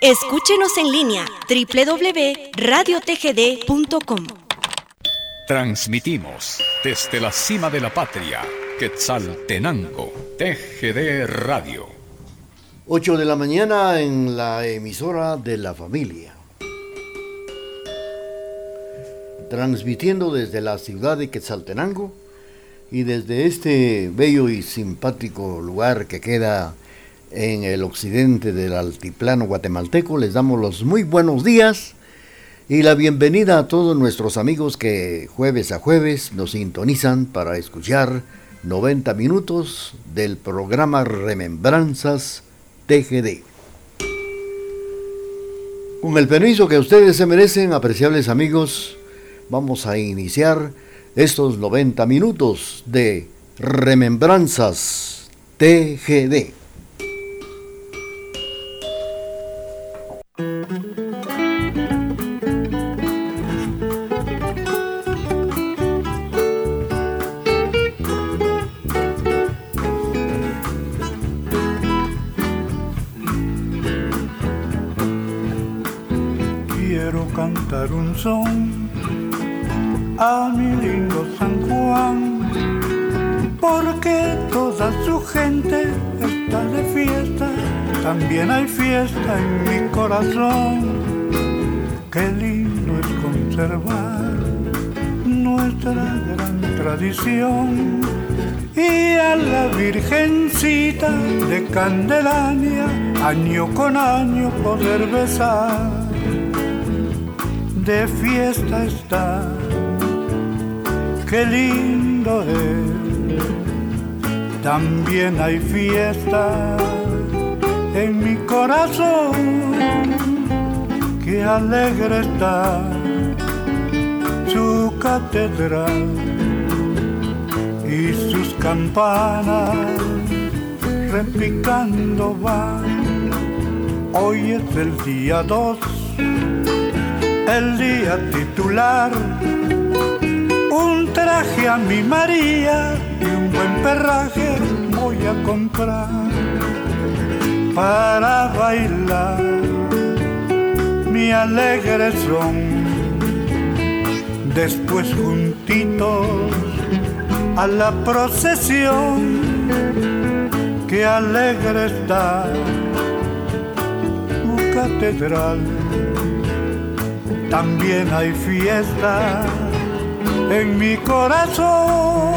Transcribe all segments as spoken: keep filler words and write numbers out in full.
Escúchenos en línea doble u doble u doble u punto radio t g d punto com. Transmitimos desde la cima de la patria, Quetzaltenango, T G D Radio. ocho de la mañana en la emisora de la familia. Transmitiendo desde la ciudad de Quetzaltenango y desde este bello y simpático lugar que queda en el occidente del altiplano guatemalteco, les damos los muy buenos días y la bienvenida a todos nuestros amigos que jueves a jueves nos sintonizan para escuchar noventa minutos del programa Remembranzas T G D. Con el permiso que ustedes se merecen, apreciables amigos, vamos a iniciar estos noventa minutos de Remembranzas T G D. Quiero cantar un son a mi lindo San Juan, porque toda su gente está de fiesta, también hay fiesta en mi corazón. Qué lindo es conservar nuestra gran tradición y a la Virgencita de Candelaria año con año poder besar. De fiesta está, qué lindo es. También hay fiesta en mi corazón, qué alegre está su catedral y sus campanas repicando van. Hoy es el día dos, el día titular. Un traje a mi María y un buen perraje voy a comprar para bailar mi alegre son. Después juntitos a la procesión, que alegre está tu catedral. También hay fiesta en mi corazón.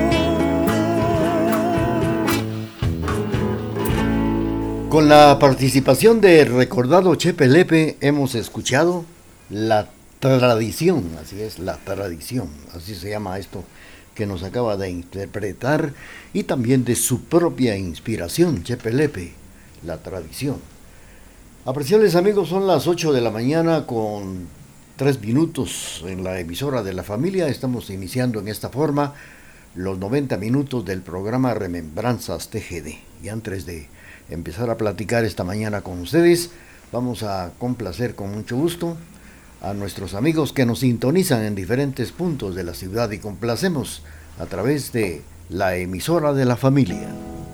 Con la participación de recordado Chepe Lepe hemos escuchado la tradición, así es, la tradición, así se llama esto que nos acaba de interpretar, y también de su propia inspiración, Chepe Lepe, la tradición. Apreciables amigos, son las ocho de la mañana con tres minutos en la emisora de la familia. Estamos iniciando en esta forma los noventa minutos del programa Remembranzas T G D. Y antes de empezar a platicar esta mañana con ustedes, vamos a complacer con mucho gusto a nuestros amigos que nos sintonizan en diferentes puntos de la ciudad y complacemos a través de la emisora de la familia.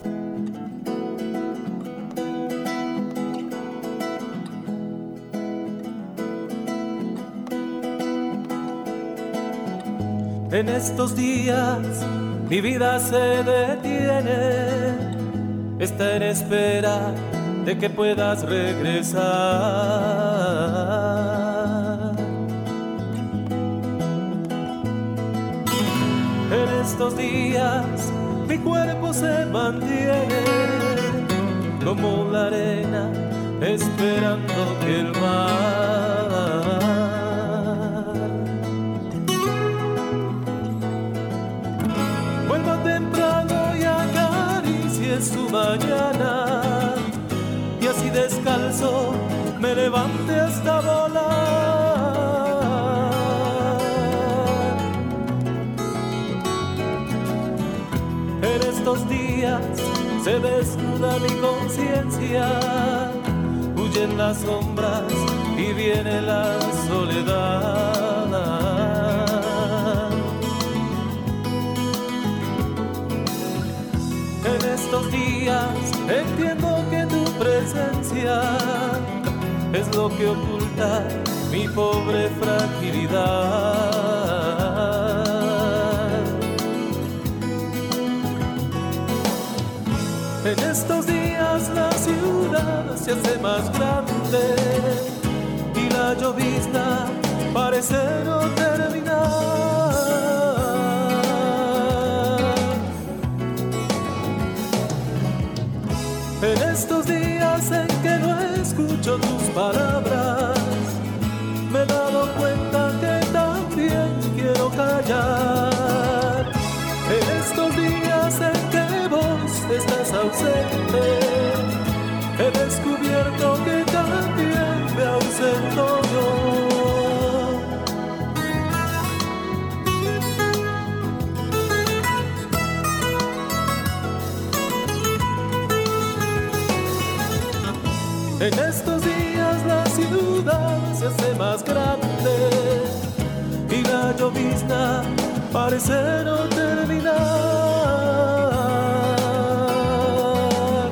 En estos días mi vida se detiene, está en espera de que puedas regresar. En estos días mi cuerpo se mantiene como la arena esperando que el mar vuelva temprano y acaricie su mañana, y así descalzo me levante hasta volar. En estos días se desnuda mi conciencia, huyen las sombras y viene la soledad. En estos días entiendo que tu presencia es lo que oculta mi pobre fragilidad. En estos días la ciudad se hace más grande y la llovizna parece no terminar. En estos días en que no escucho tus palabras, me he dado cuenta que también quiero callar. En estos días en que vos estás ausente, he descubierto que también me ausento yo. En estos días la ciudad se hace más grande y la llovizna parece no terminar.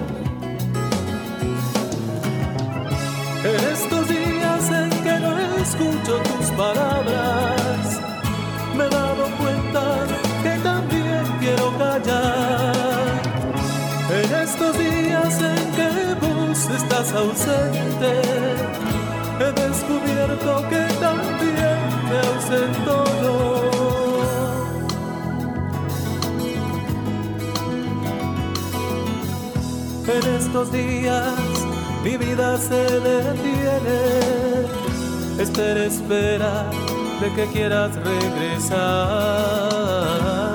En estos días en que no escucho tus palabras, me he dado cuenta que también quiero callar. En estos días en que vos estás ausente, he descubierto que también me ausento yo. En estos días mi vida se detiene, espera, espera de que quieras regresar.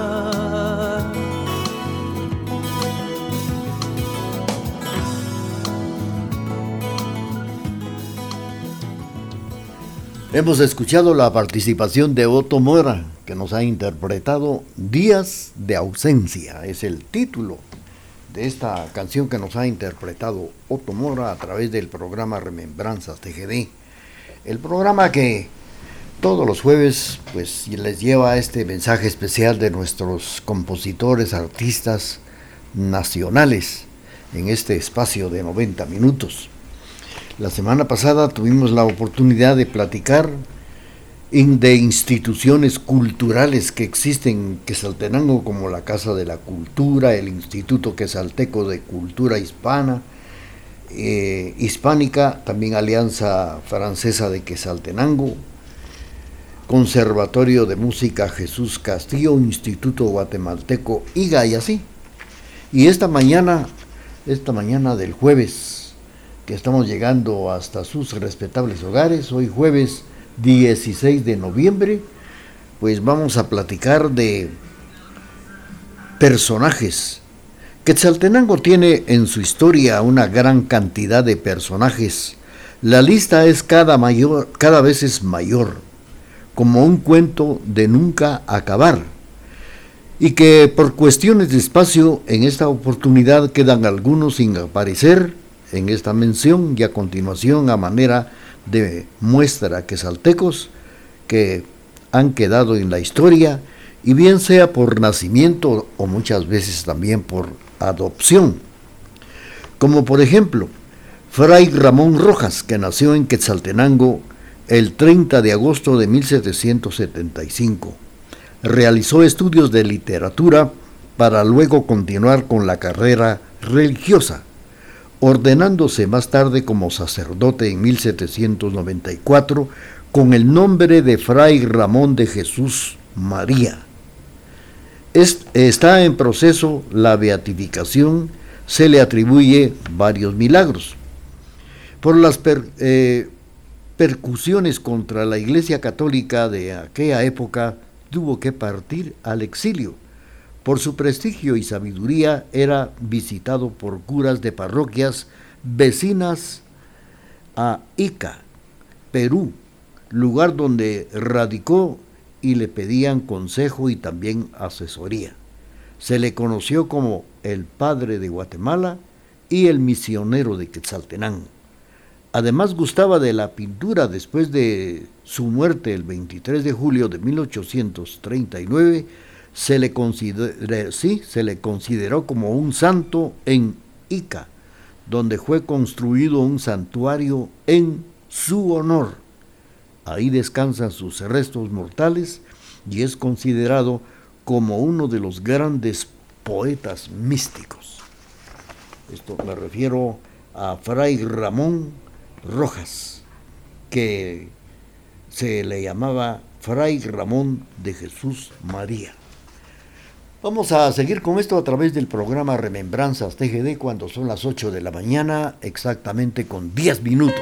Hemos escuchado la participación de Otto Mora, que nos ha interpretado Días de Ausencia. Es el título de esta canción que nos ha interpretado Otto Mora a través del programa Remembranzas T G D. El programa que todos los jueves pues les lleva este mensaje especial de nuestros compositores, artistas nacionales en este espacio de noventa minutos. La semana pasada tuvimos la oportunidad de platicar in, de instituciones culturales que existen en Quetzaltenango, como la Casa de la Cultura, el Instituto Quetzalteco de Cultura Hispana, eh, Hispánica, también Alianza Francesa de Quetzaltenango, Conservatorio de Música Jesús Castillo, Instituto Guatemalteco I G A y así. Y esta mañana, esta mañana del jueves, que estamos llegando hasta sus respetables hogares, hoy jueves dieciséis de noviembre, pues vamos a platicar de personajes. Quetzaltenango tiene en su historia una gran cantidad de personajes. La lista es cada, mayor, cada vez es mayor, como un cuento de nunca acabar, y que por cuestiones de espacio en esta oportunidad quedan algunos sin aparecer en esta mención, y a continuación, a manera de muestra, quetzaltecos que han quedado en la historia, y bien sea por nacimiento o muchas veces también por adopción, como por ejemplo Fray Ramón Rojas, que nació en Quetzaltenango el treinta de agosto de mil setecientos setenta y cinco. Realizó estudios de literatura para luego continuar con la carrera religiosa, ordenándose más tarde como sacerdote en mil setecientos noventa y cuatro con el nombre de Fray Ramón de Jesús María. Es, está en proceso la beatificación, se le atribuye varios milagros. Por las per, eh, percusiones contra la Iglesia Católica de aquella época, tuvo que partir al exilio. Por su prestigio y sabiduría era visitado por curas de parroquias vecinas a Ica, Perú, lugar donde radicó, y le pedían consejo y también asesoría. Se le conoció como el padre de Guatemala y el misionero de Quetzaltenango. Además gustaba de la pintura. Después de su muerte el veintitrés de julio de mil ochocientos treinta y nueve, se le consideró, sí, se le consideró como un santo en Ica, donde fue construido un santuario en su honor. Ahí descansan sus restos mortales y es considerado como uno de los grandes poetas místicos. Esto me refiero a Fray Ramón Rojas, que se le llamaba Fray Ramón de Jesús María. Vamos a seguir con esto a través del programa Remembranzas T G D cuando son las ocho de la mañana, exactamente con diez minutos.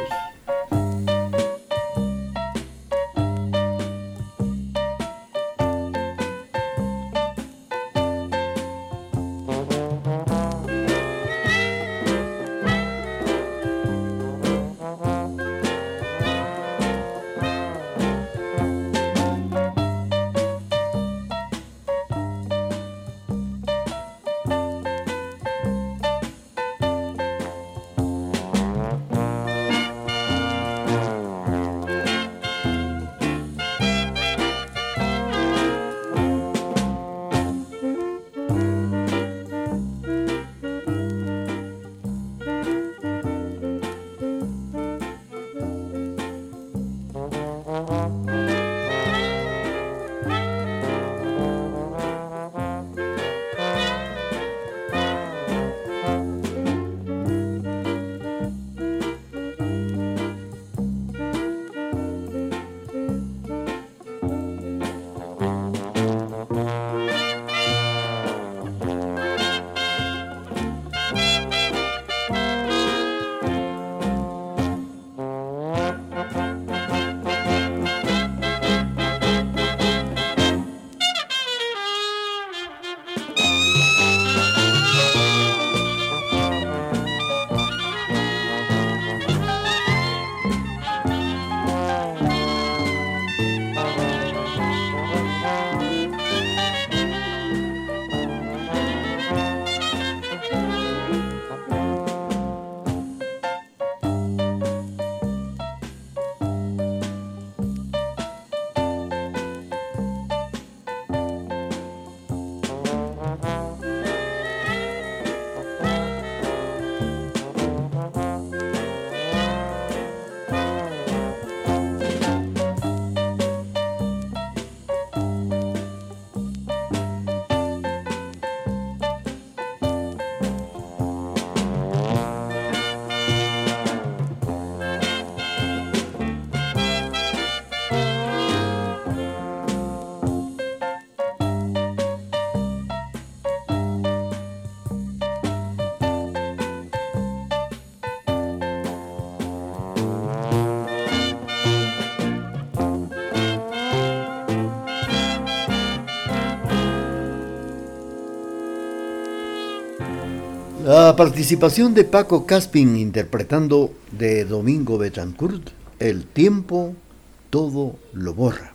La participación de Paco Caspin interpretando de Domingo Betancourt, El tiempo todo lo borra.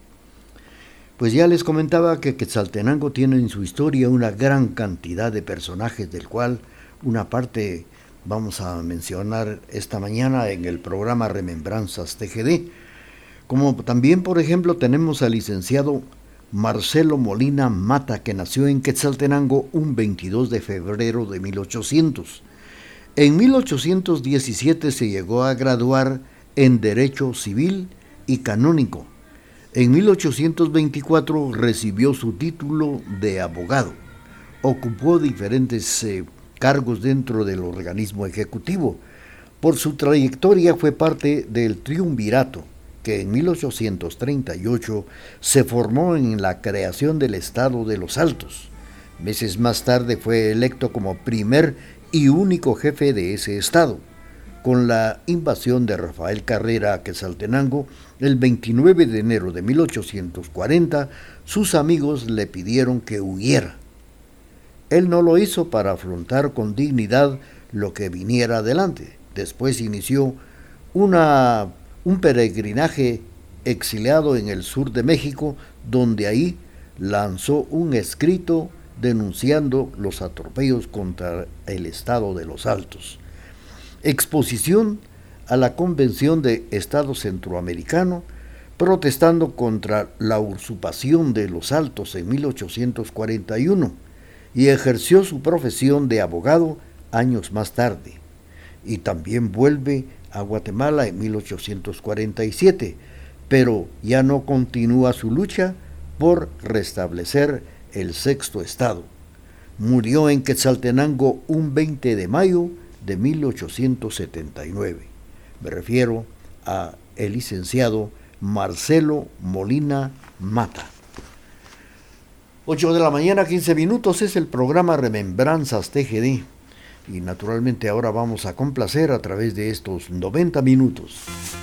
Pues ya les comentaba que Quetzaltenango tiene en su historia una gran cantidad de personajes, del cual una parte vamos a mencionar esta mañana en el programa Remembranzas T G D. Como también, por ejemplo, tenemos al licenciado Marcelo Molina Mata, que nació en Quetzaltenango un veintidós de febrero de mil ochocientos. En mil ochocientos diecisiete se llegó a graduar en Derecho Civil y Canónico. En mil ochocientos veinticuatro recibió su título de abogado. Ocupó diferentes eh, cargos dentro del organismo ejecutivo. Por su trayectoria fue parte del triunvirato, que en mil ochocientos treinta y ocho se formó en la creación del Estado de los Altos. Meses más tarde fue electo como primer y único jefe de ese estado. Con la invasión de Rafael Carrera a Quetzaltenango, el veintinueve de enero de mil ochocientos cuarenta, sus amigos le pidieron que huyera. Él no lo hizo para afrontar con dignidad lo que viniera adelante. Después inició una un peregrinaje exiliado en el sur de México, donde ahí lanzó un escrito denunciando los atropellos contra el Estado de los Altos. Exposición a la Convención de Estado Centroamericano, protestando contra la usurpación de los Altos en mil ochocientos cuarenta y uno, y ejerció su profesión de abogado años más tarde. Y también vuelve a Guatemala en mil ochocientos cuarenta y siete, pero ya no continúa su lucha por restablecer el sexto estado. Murió en Quetzaltenango un veinte de mayo de mil ochocientos setenta y nueve. Me refiero a el licenciado Marcelo Molina Mata. ocho de la mañana, quince minutos, es el programa Remembranzas T G D. Y naturalmente ahora vamos a complacer a través de estos noventa minutos.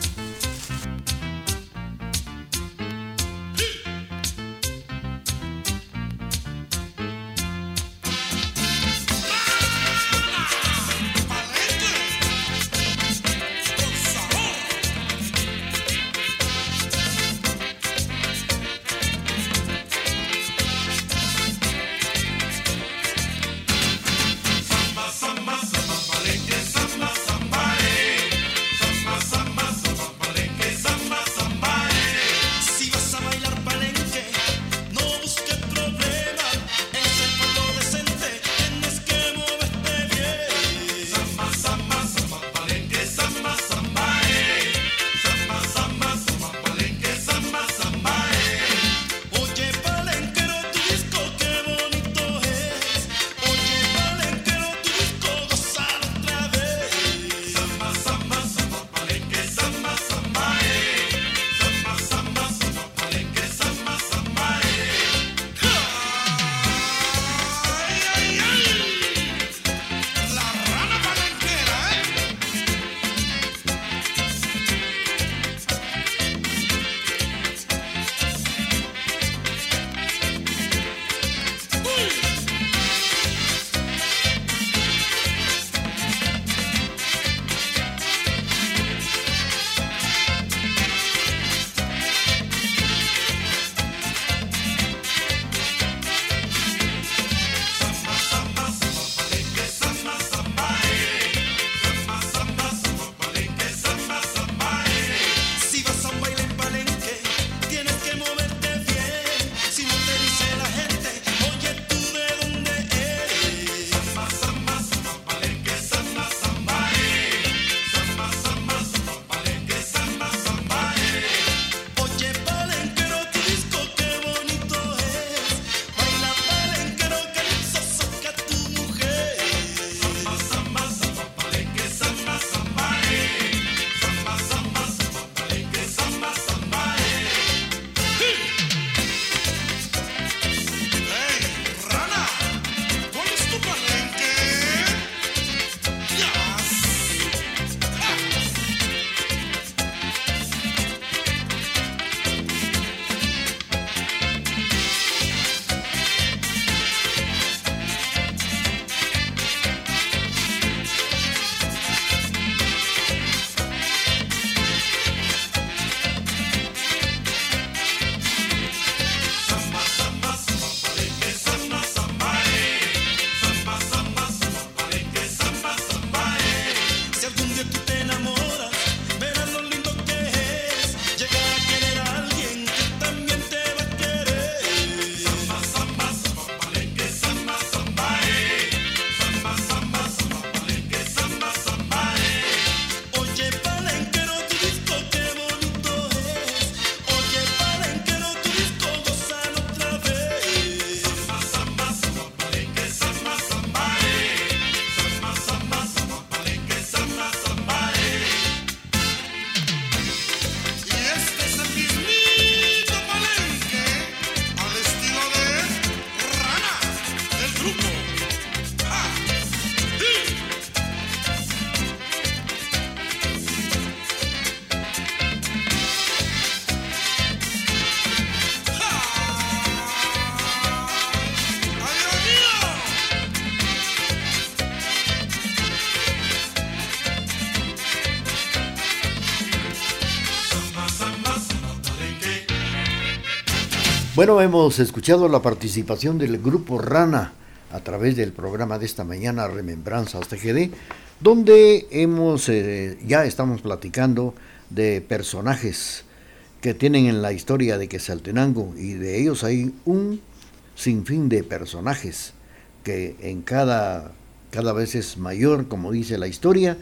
Bueno, hemos escuchado la participación del grupo Rana a través del programa de esta mañana, Remembranzas T G D, donde hemos eh, ya estamos platicando de personajes que tienen en la historia de Quetzaltenango, y de ellos hay un sinfín de personajes que en cada, cada vez es mayor, como dice la historia,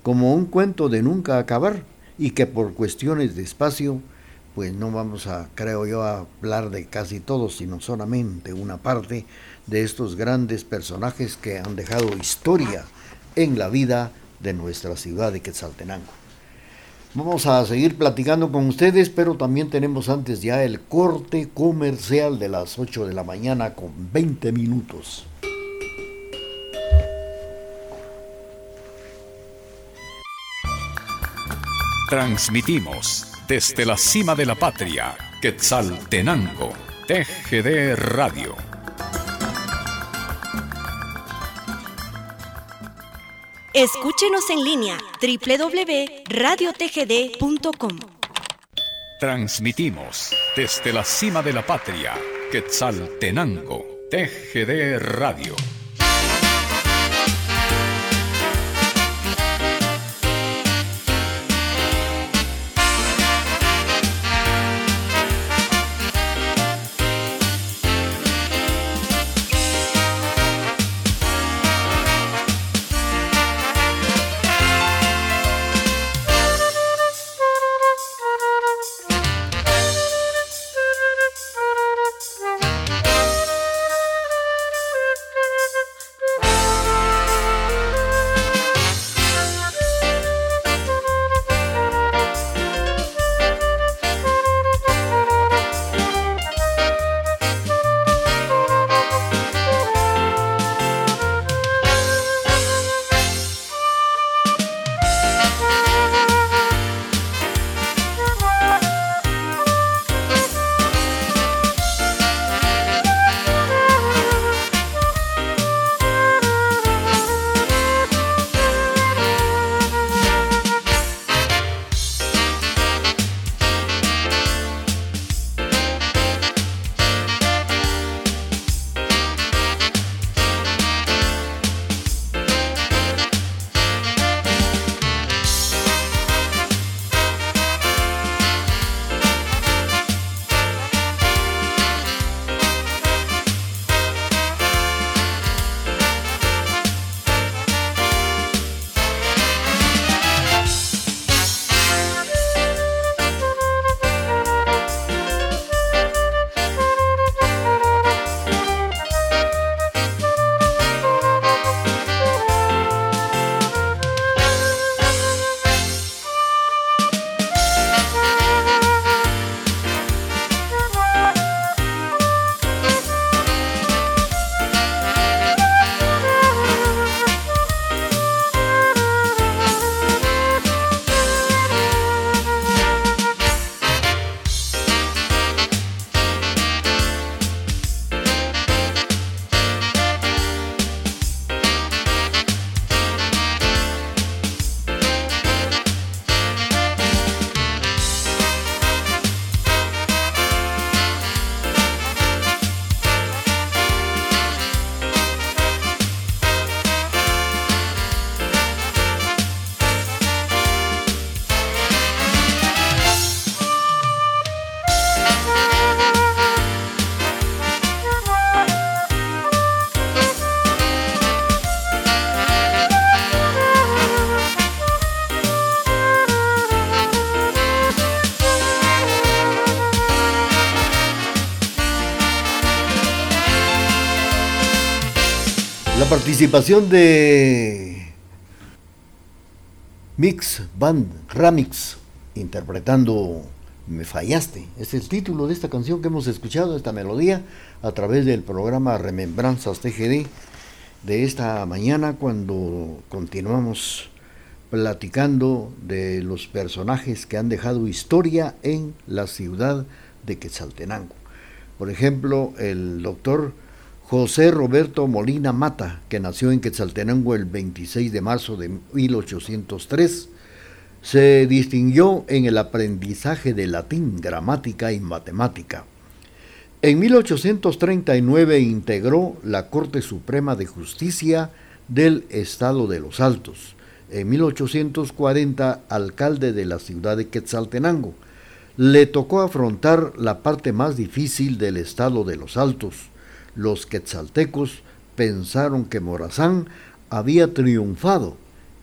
como un cuento de nunca acabar, y que por cuestiones de espacio, pues no vamos a, creo yo, a hablar de casi todos, sino solamente una parte de estos grandes personajes que han dejado historia en la vida de nuestra ciudad de Quetzaltenango. Vamos a seguir platicando con ustedes, pero también tenemos antes ya el corte comercial de las ocho de la mañana con veinte minutos. Transmitimos desde la cima de la patria, Quetzaltenango, T G D Radio. Escúchenos en línea doble u doble u doble u punto radio t g d punto com. Transmitimos desde la cima de la patria, Quetzaltenango, T G D Radio. La participación de Mix Band Ramix interpretando Me Fallaste. Es el título de esta canción que hemos escuchado, esta melodía, a través del programa Remembranzas T G D de esta mañana, cuando continuamos platicando de los personajes que han dejado historia en la ciudad de Quetzaltenango. Por ejemplo, el doctor José Roberto Molina Mata, que nació en Quetzaltenango el veintiséis de marzo de mil ochocientos tres, se distinguió en el aprendizaje de latín, gramática y matemática. En mil ochocientos treinta y nueve integró la Corte Suprema de Justicia del Estado de los Altos. En mil ochocientos cuarenta, alcalde de la ciudad de Quetzaltenango. Le tocó afrontar la parte más difícil del Estado de los Altos. Los quetzaltecos pensaron que Morazán había triunfado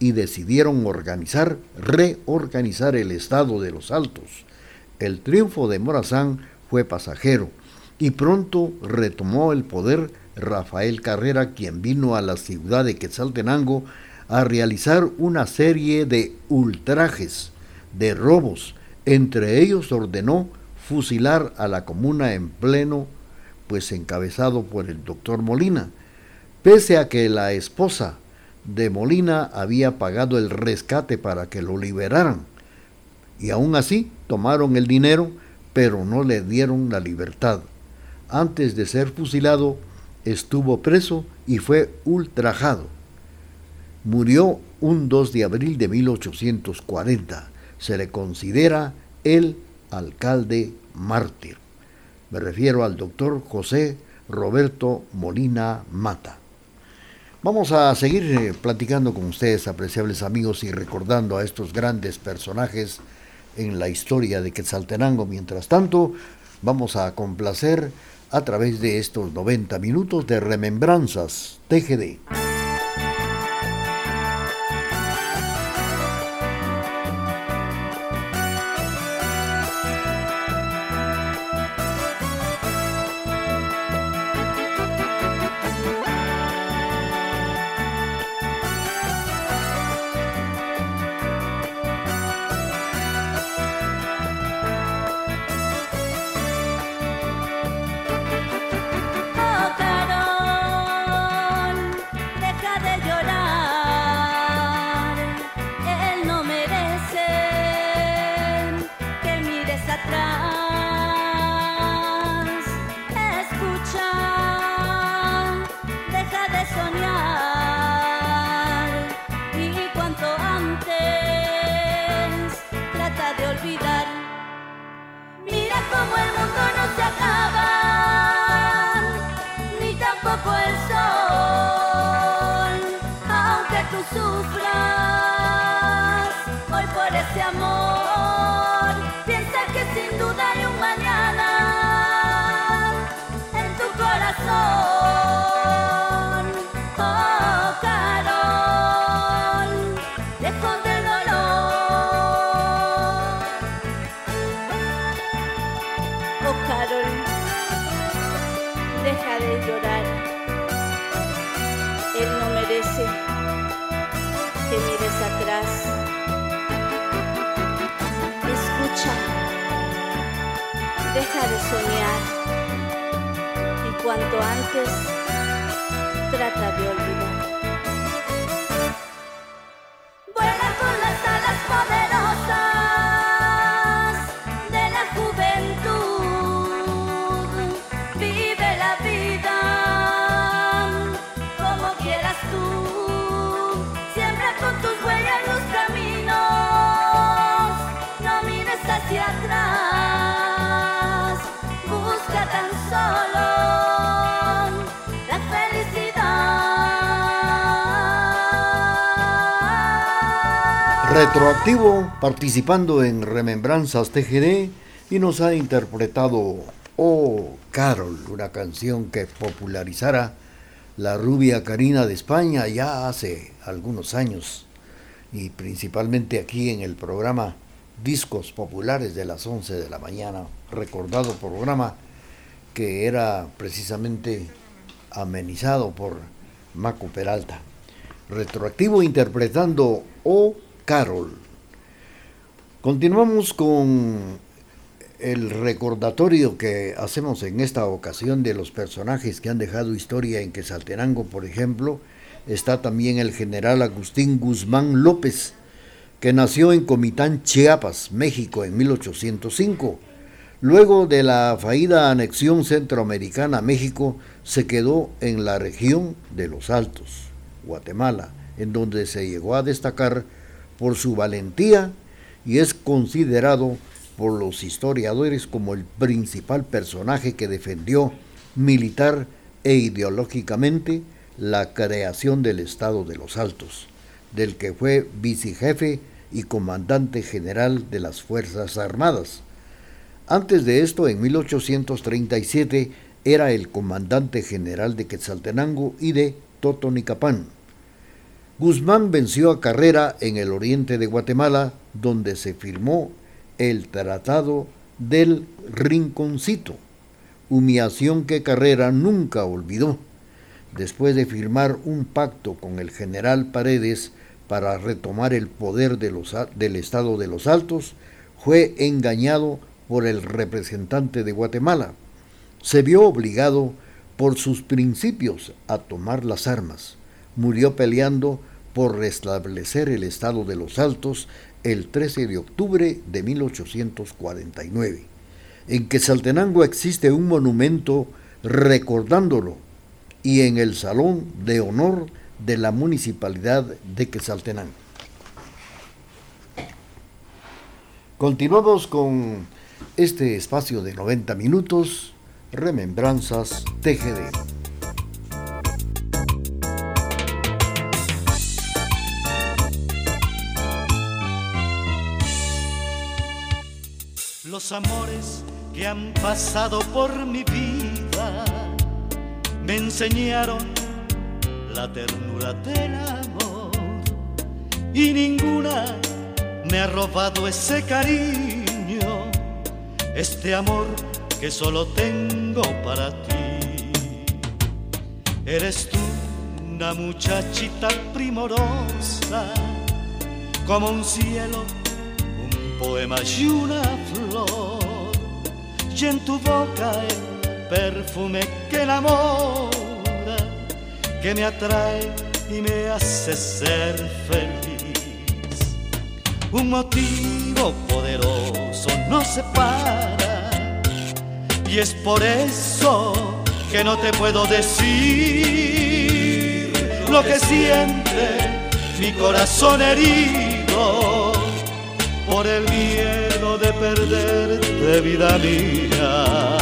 y decidieron organizar, reorganizar el estado de los Altos. El triunfo de Morazán fue pasajero y pronto retomó el poder Rafael Carrera, quien vino a la ciudad de Quetzaltenango a realizar una serie de ultrajes, de robos. Entre ellos ordenó fusilar a la comuna en pleno, pues encabezado por el doctor Molina, pese a que la esposa de Molina había pagado el rescate para que lo liberaran, y aún así tomaron el dinero, pero no le dieron la libertad. Antes de ser fusilado, estuvo preso y fue ultrajado. Murió un dos de abril de mil ochocientos cuarenta. Se le considera el alcalde mártir. Me refiero al doctor José Roberto Molina Mata. Vamos a seguir eh, platicando con ustedes, apreciables amigos, y recordando a estos grandes personajes en la historia de Quetzaltenango. Mientras tanto, vamos a complacer a través de estos noventa minutos de Remembranzas T G D. Deja de soñar y cuanto antes trata de olvidar. Vuela con las alas poderosas de la juventud. Vive la vida como quieras tú. Siembra con tus huellas los caminos. No mires hacia atrás. Tan solo la felicidad. Retroactivo, participando en Remembranzas T G D, y nos ha interpretado Oh Carol, una canción que popularizara la rubia Karina de España ya hace algunos años, y principalmente aquí en el programa Discos Populares de las once de la mañana, recordado programa que era precisamente amenizado por Maco Peralta. Retroactivo interpretando Oh Carol. Continuamos con el recordatorio que hacemos en esta ocasión de los personajes que han dejado historia en Quetzaltenango. Por ejemplo, está también el general Agustín Guzmán López, que nació en Comitán, Chiapas, México, en mil ochocientos cinco. Luego de la fallida anexión centroamericana a México, se quedó en la región de los Altos, Guatemala, en donde se llegó a destacar por su valentía y es considerado por los historiadores como el principal personaje que defendió militar e ideológicamente la creación del Estado de los Altos, del que fue vicejefe y comandante general de las Fuerzas Armadas. Antes de esto, en mil ochocientos treinta y siete, era el comandante general de Quetzaltenango y de Totonicapán. Guzmán venció a Carrera en el oriente de Guatemala, donde se firmó el Tratado del Rinconcito, humillación que Carrera nunca olvidó. Después de firmar un pacto con el general Paredes para retomar el poder de los, del estado de Los Altos, fue engañado por el representante de Guatemala. Se vio obligado por sus principios a tomar las armas. Murió peleando por restablecer el estado de Los Altos el trece de octubre de mil ochocientos cuarenta y nueve. En Quetzaltenango existe un monumento recordándolo y en el Salón de Honor de la Municipalidad de Quetzaltenango. Continuamos con este espacio de noventa minutos, Remembranzas T G D. Los amores que han pasado por mi vida me enseñaron la ternura del amor y ninguna me ha robado ese cariño, este amor que solo tengo para ti. Eres tú una muchachita primorosa, como un cielo, un poema y una flor, y en tu boca el perfume que enamora, que me atrae y me hace ser feliz. Un motivo poderoso nos separa y es por eso que no te puedo decir lo que siente mi corazón herido por el miedo de perderte, vida mía.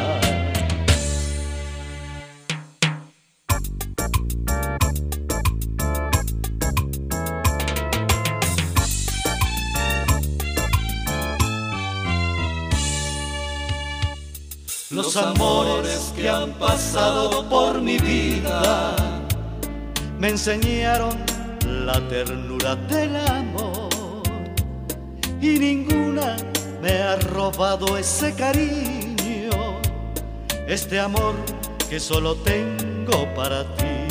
Los amores que han pasado por mi vida me enseñaron la ternura del amor y ninguna me ha robado ese cariño, este amor que solo tengo para ti.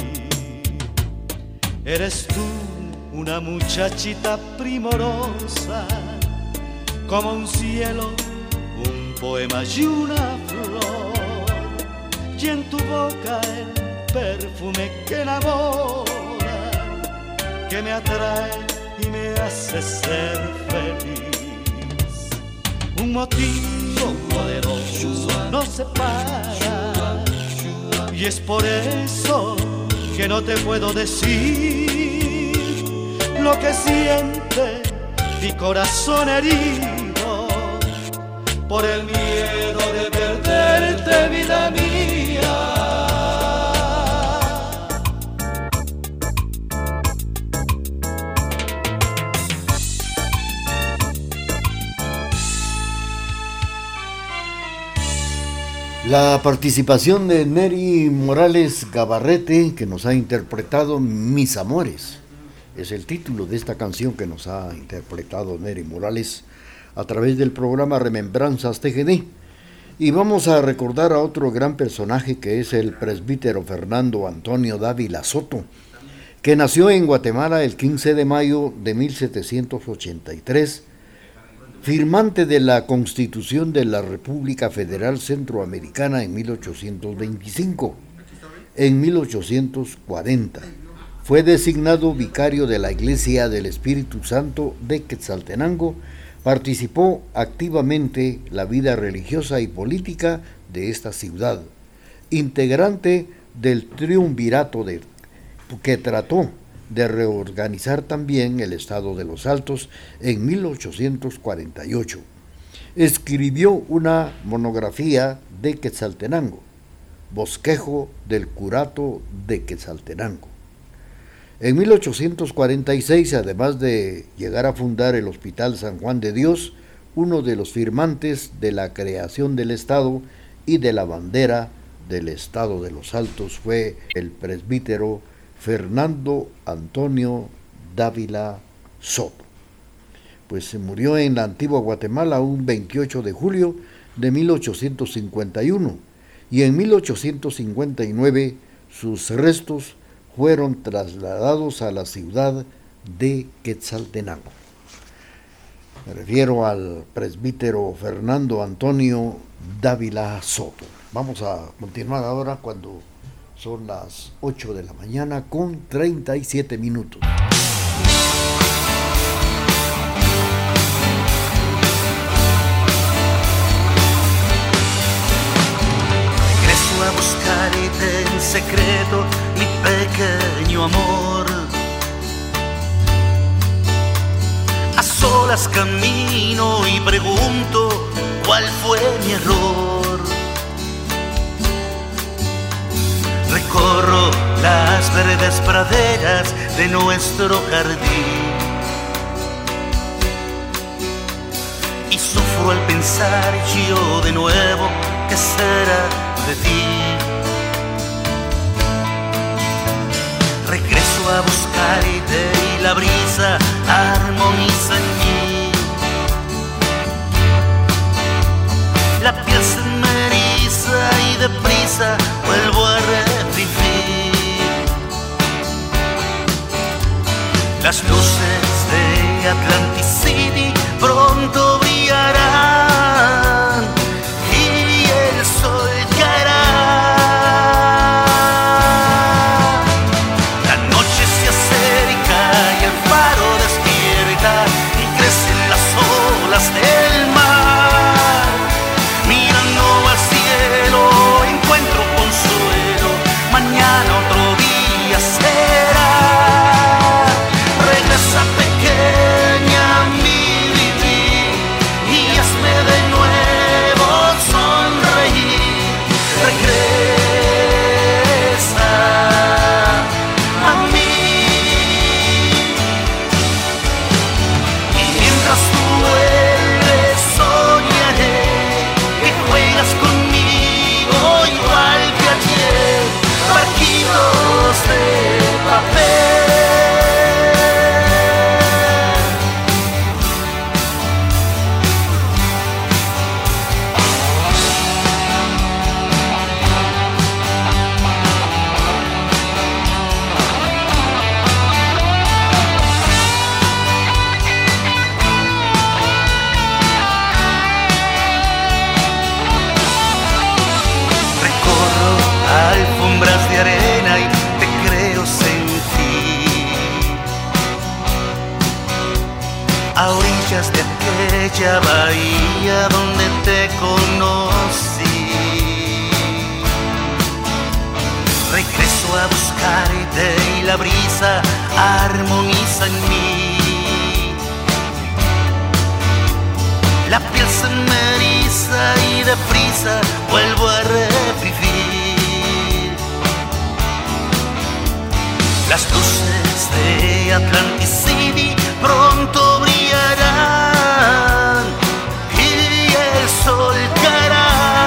Eres tú una muchachita primorosa, como un cielo, un poema y una flor, y en tu boca el perfume que enamora, que me atrae y me hace ser feliz. Un motivo poderoso nos separa y es por eso que no te puedo decir lo que siente mi corazón herido por el miedo de perderte, vida mía. La participación de Neri Morales Gabarrete, que nos ha interpretado Mis Amores. Es el título de esta canción que nos ha interpretado Neri Morales a través del programa Remembranzas T G D. Y vamos a recordar a otro gran personaje que es el presbítero Fernando Antonio Dávila Soto, que nació en Guatemala el quince de mayo de mil setecientos ochenta y tres, firmante de la Constitución de la República Federal Centroamericana en mil ochocientos veinticinco. En mil ochocientos cuarenta fue designado vicario de la Iglesia del Espíritu Santo de Quetzaltenango. Participó activamente la vida religiosa y política de esta ciudad, integrante del triunvirato de, que trató de reorganizar también el estado de Los Altos en mil ochocientos cuarenta y ocho. Escribió una monografía de Quetzaltenango, Bosquejo del Curato de Quetzaltenango. En mil ochocientos cuarenta y seis, además de llegar a fundar el Hospital San Juan de Dios, uno de los firmantes de la creación del estado y de la bandera del estado de Los Altos fue el presbítero Fernando Antonio Dávila Soto. Pues se murió en la antigua Guatemala un veintiocho de julio de mil ochocientos cincuenta y uno y en mil ochocientos cincuenta y nueve sus restos fueron trasladados a la ciudad de Quetzaltenango. Me refiero al presbítero Fernando Antonio Dávila Soto. Vamos a continuar ahora cuando son las ocho de la mañana con treinta y siete minutos. Regreso a buscarte en secreto, mi pequeño amor. A solas camino y pregunto cuál fue mi error. Recorro las verdes praderas de nuestro jardín y sufro al pensar yo de nuevo que será de ti. Regreso a buscarte y la brisa armoniza en mí. La piel se me eriza y deprisa vuelvo a revivir. Las luces de Atlantic City pronto brillarán y el sol caerá. La noche se acerca y el faro despierta y crecen las olas del mar. Mirando al cielo encuentro consuelo, mañana otro día será. Regresa pequeña a mi vivir y hazme de nuevo sonreír. Regresa a mí. Y mientras tú vuelves soñaré que juegas conmigo igual que ayer, barquitos de papel. Recorro alfombras de arena y te creo sentir a orillas de aquella bahía donde te conocí. Regreso a buscarte y la brisa armoniza en mí. La piel se me eriza y deprisa vuelvo a revivir. Las luces de Atlantic City pronto brillarán y el sol caerá.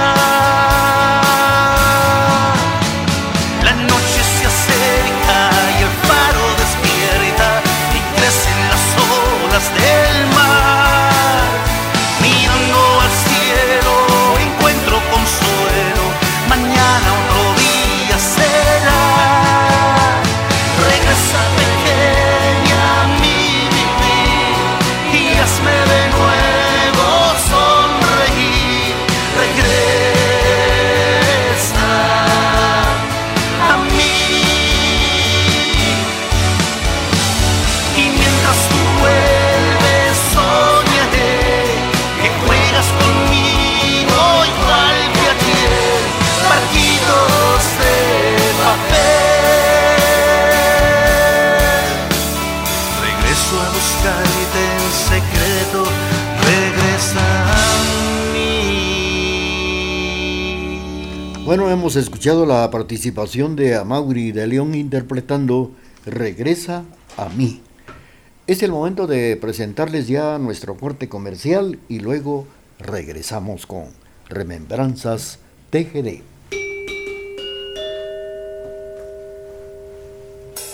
La noche se acerca y el faro despierta y crecen las olas del mar. Mirando al cielo encuentro consuelo, mañana otro día será. Regresa pequeña a mi vivir y hazme de nuevo sonreír. Regresa a mí. Y mientras tú vuelves soñaré que juegas conmigo igual que ayer, barquitos de papel. Regreso a buscarte en secreto, regresa a mí. Bueno, hemos escuchado la participación de Amaury de León interpretando Regresa a mí. Es el momento de presentarles ya nuestro corte comercial y luego regresamos con Remembranzas T G D.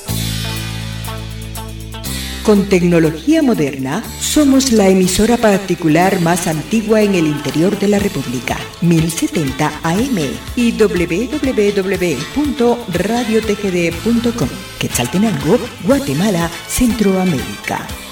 con tecnología moderna, somos la emisora particular más antigua en el interior de la República, mil setenta A M y doble u doble u doble u punto radio t g d punto com. Quetzaltenango, Guatemala, Centroamérica.